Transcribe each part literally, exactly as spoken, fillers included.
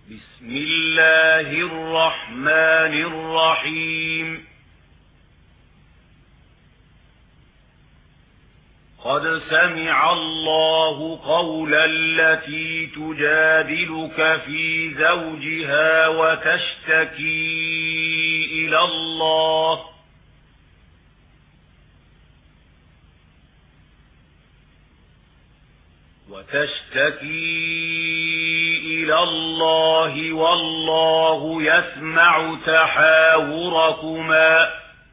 بسم الله الرحمن الرحيم. قد سمع الله قول التي تجادلك في زوجها وتشتكي إلى الله وتشتكي إلى الله والله يسمع تحاوركما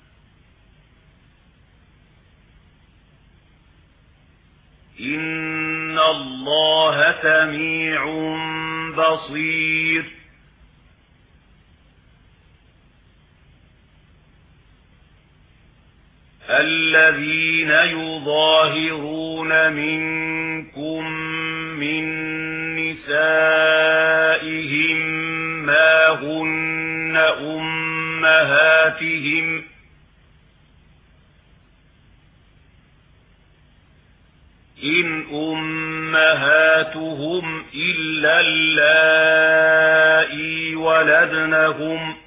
إن الله سميع بصير. الذين يظاهرون منكم من نسائهم ما هن أمهاتهم إن أمهاتهم إلا اللائي ولدنهم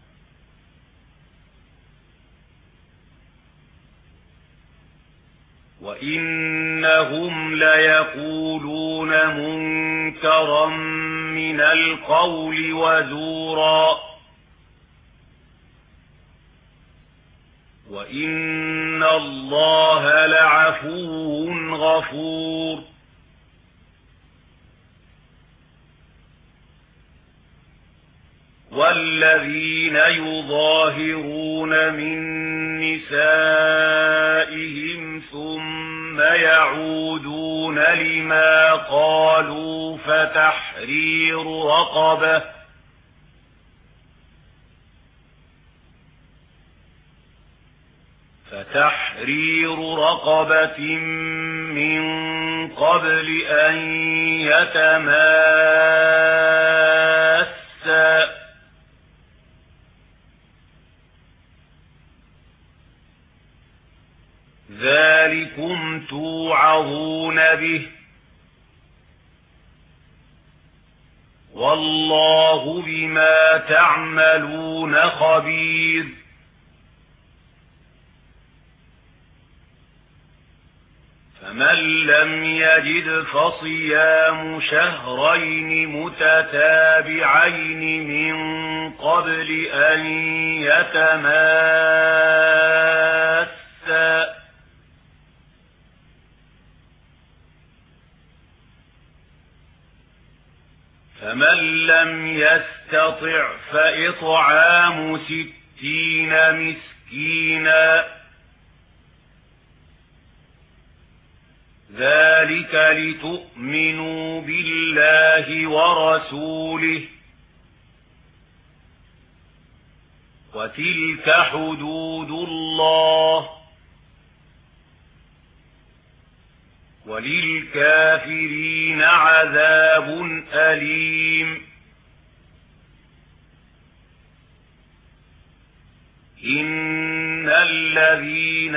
وإنهم ليقولون منكرا من القول وزورا وإن الله لعفو غفور. والذين يظاهرون من نسائهم ثم يعودون لما قالوا فتحرير رقبة فتحرير رقبة من قبل أن يتماسا ذلكم توعظون به والله بما تعملون خبير. فمن لم يجد فصيام شهرين متتابعين من قبل أن يتماسا فمن لم يستطع فإطعام ستين مسكينا ذلك لتؤمنوا بالله ورسوله وتلك حدود الله وللكافرين عذاب أليم. إن الذين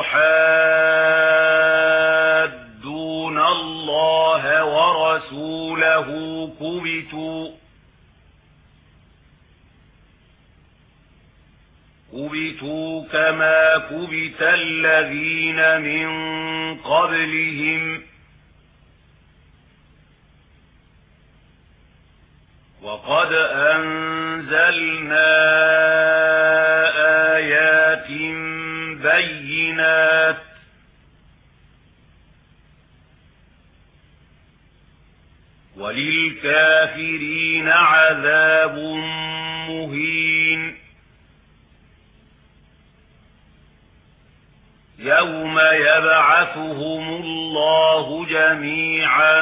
يحادون الله ورسوله كبتوا كبتوا كما كبت الذين من قبلهم وقد أنزلنا آيات بينات وللكافرين عذاب مهين. يوم يبعثهم الله جميعا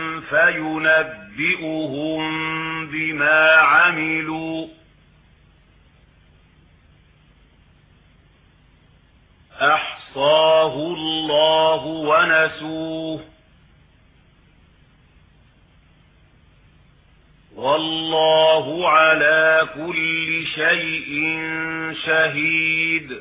فينبئهم بما عملوا أحصاه الله ونسوه والله على كل شيء شهيد.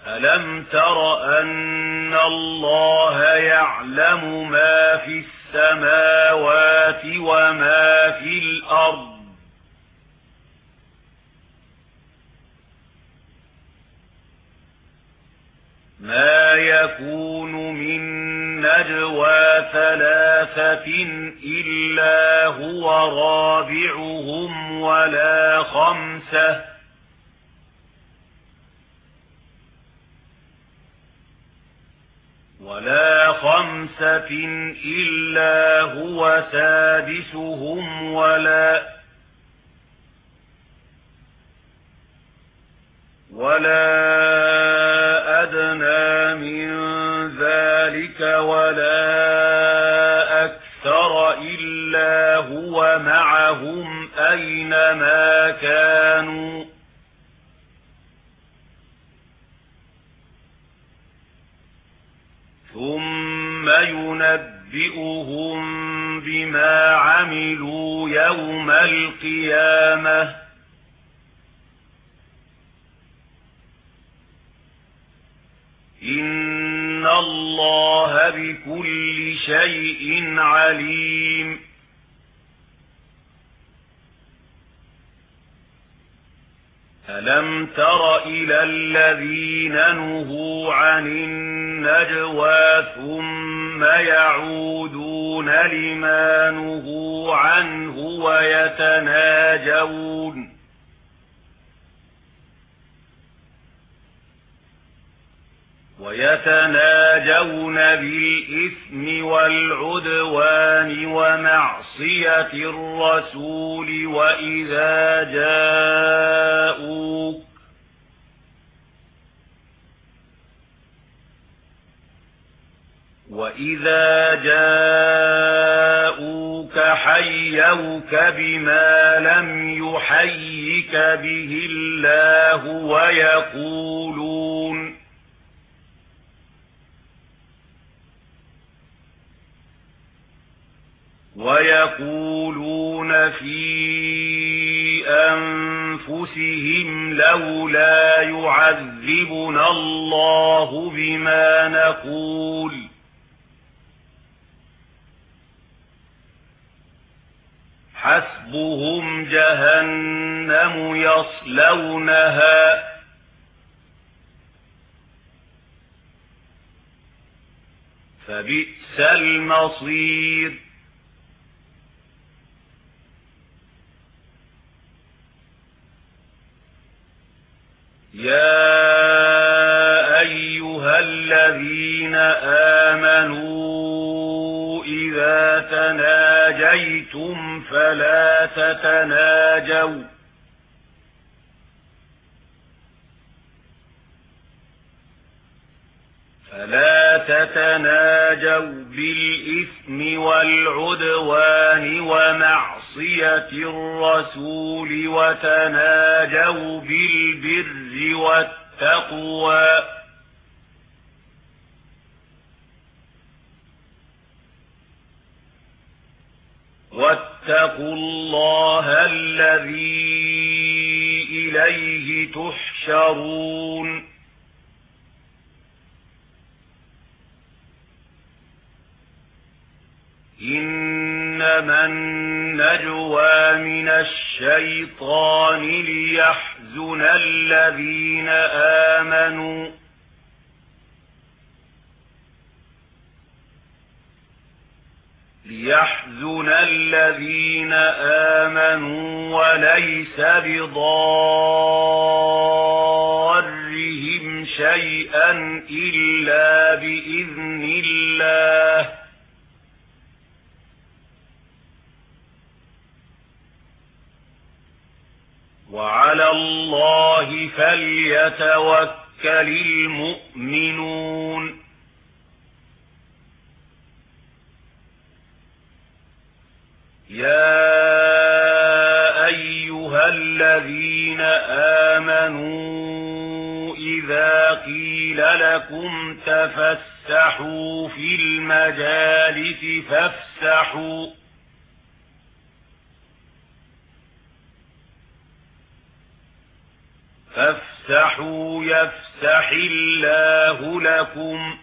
ألم تر أن الله يعلم ما في السماوات وما في الأرض ما يكون من نجوى ثلاثة إلا هو رابعهم ولا خمسة ولا خمسة إلا هو سادسهم ولا ولا أدنى من ذلك ولا أكثر إلا هو معهم أينما كانوا ثم ينبئهم بما عملوا يوم القيامة إن الله بكل شيء عليم ألم تر إلى الذين نهوا عن النجوى ثم يعودون لما نهوا عنه ويتناجون ويتناجون بالإثم والعدوان ومعصية الرسول وإذا جاءوك وإذا جاءوك حيوك بما لم يحيك به الله ويقولون ويقولون في أنفسهم لولا يعذبنا الله بما نقول حسبهم جهنم يصلونها فبئس المصير يا أيها الذين آمنوا إذا تناجيتم فلا تتناجوا فلا تتناجوا بالإثم والعدوان ومعصية الرسول وتناجوا بالبر والتقوى واتقوا الله الذي إليه تحشرون إنما النجوى من الشيطان ليحزن الذين آمنوا ليحزن الذين آمنوا وليس بضارهم شيئا إلا بإذن الله وعلى الله فليتوكل المؤمنون يا أيها الذين آمنوا إذا قيل لكم تفسحوا في المجالس فافسحوا فافسحوا فافسحوا يفسح الله لكم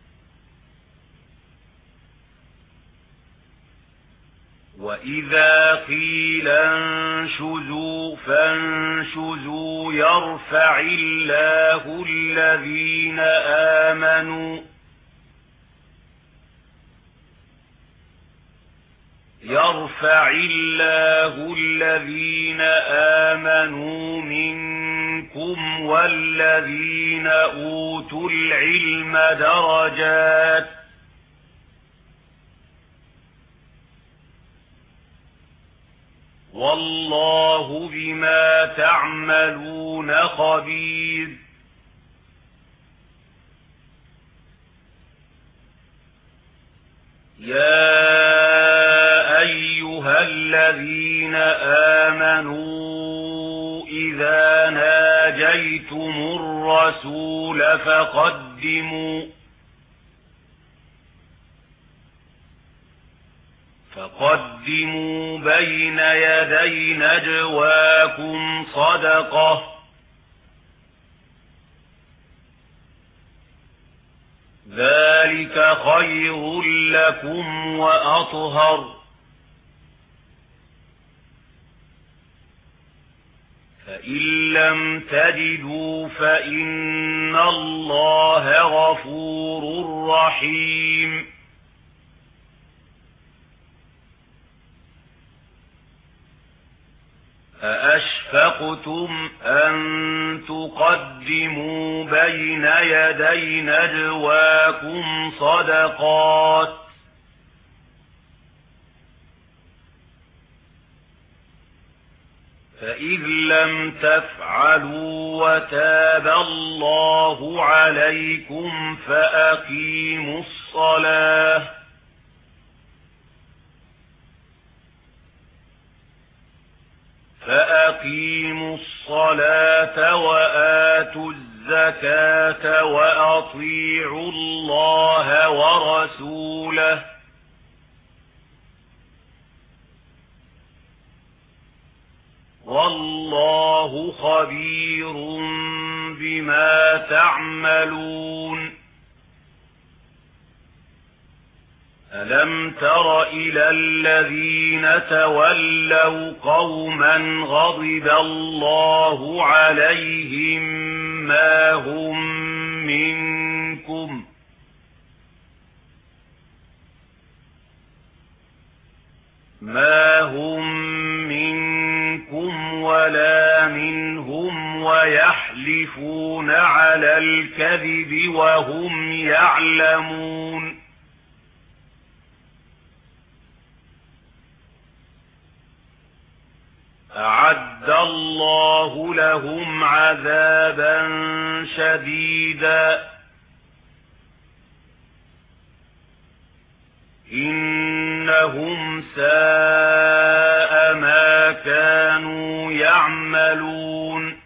وإذا قيل انشزوا فانشزوا يرفع الله الذين آمنوا يرفع الله الذين آمنوا منكم والذين أوتوا العلم درجات والله بما تعملون خبير يا أيها الذين آمنوا إذا ناجيتم الرسول فقدموا فقدموا بين يدي نجواكم صدقة ذلك خير لكم وأطهر فإن لم تجدوا فإن الله غفور رحيم أأشفقتم أن تقدموا بين يدي نجواكم صدقات فإذ لم تفعلوا وتاب الله عليكم فأقيموا الصلاة فأقيموا الصلاة وآتوا الزكاة وأطيعوا الله ورسوله والله خبير بما تعملون ألم تر إلى الذين تولوا قوما غضب الله عليهم ما هم منكم ما هم منكم ولا منهم ويحلفون على الكذب وهم يعلمون أعد الله لهم عذابا شديدا إنهم ساء ما كانوا يعملون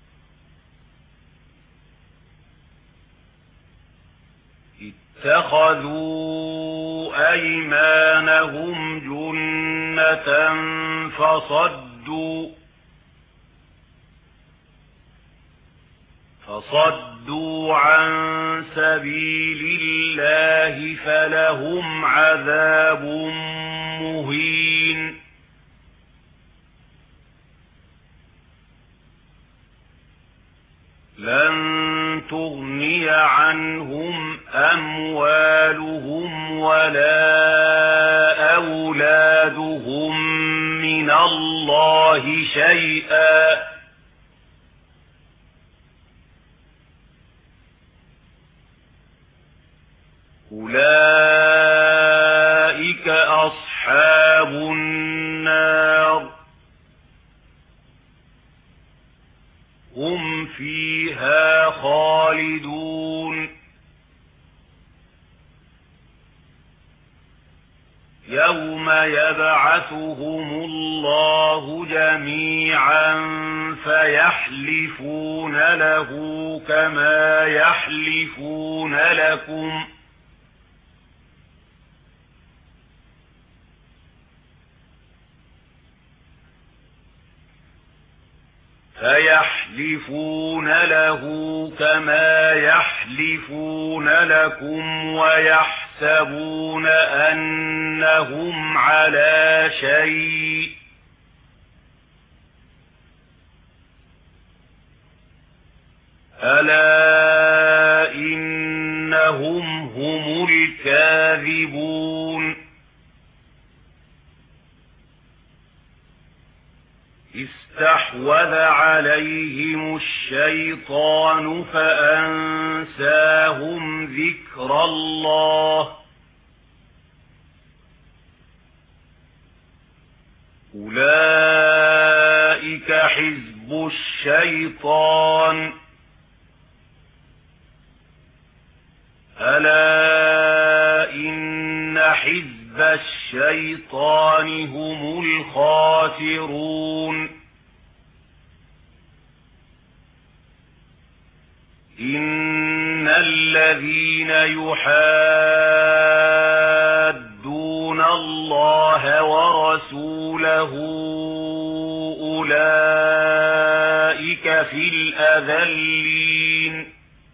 اتخذوا أيمانهم جنة فصدوا فصدوا عن سبيل الله فلهم عذاب مهين لن تغني عنهم أموالهم ولا أولادهم من الله شيئا أولئك أصحاب النار هم فيها خالدون يوم يبعثهم الله جميعا فيحلفون له كما يحلفون لكم فيحلفون له كما يحلفون لكم ويحسبون أنهم على شيء ألا إنهم هم الكاذبون استحوذ عليهم الشيطان فأنساهم ذكر الله أولئك حزب الشيطان ألا إن حزب الشيطان هم الخاسرون إن الذين يحادون الله ورسوله أولئك في الأذلين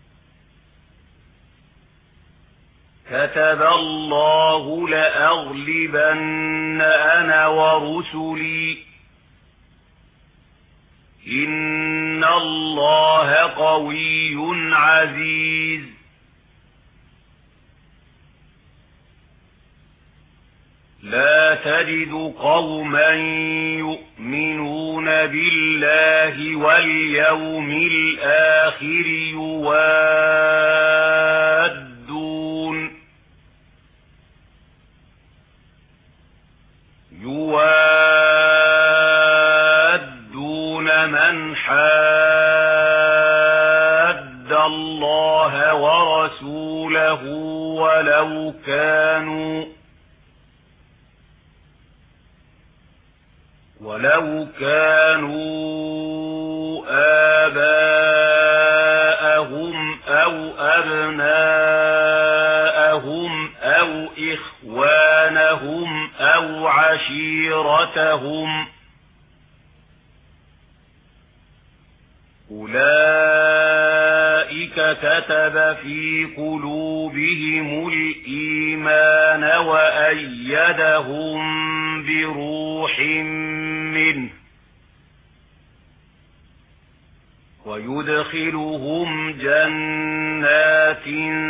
كتب الله لأغلبن أنا ورسلي إن الله قوي عزيز لا تجد قوما يؤمنون بالله واليوم الآخر يوادون يوادون من حاد الله ورسوله ولو كانوا ولو كانوا آباءهم أو أبناءهم أو إخوانهم أو عشيرتهم أولئك كتب في قلوبهم الإيمان وأيدهم بروح منه ويدخلهم جنات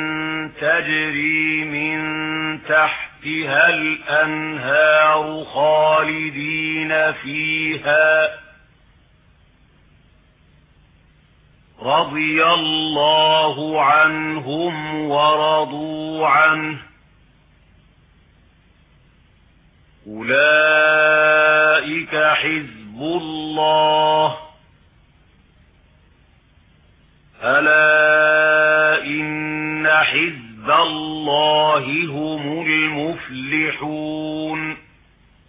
تجري من تحتها الأنهار خالدين فيها رضي الله عنهم ورضوا عنه أولئك حزب الله ألا إن حزب الله هم المفلحون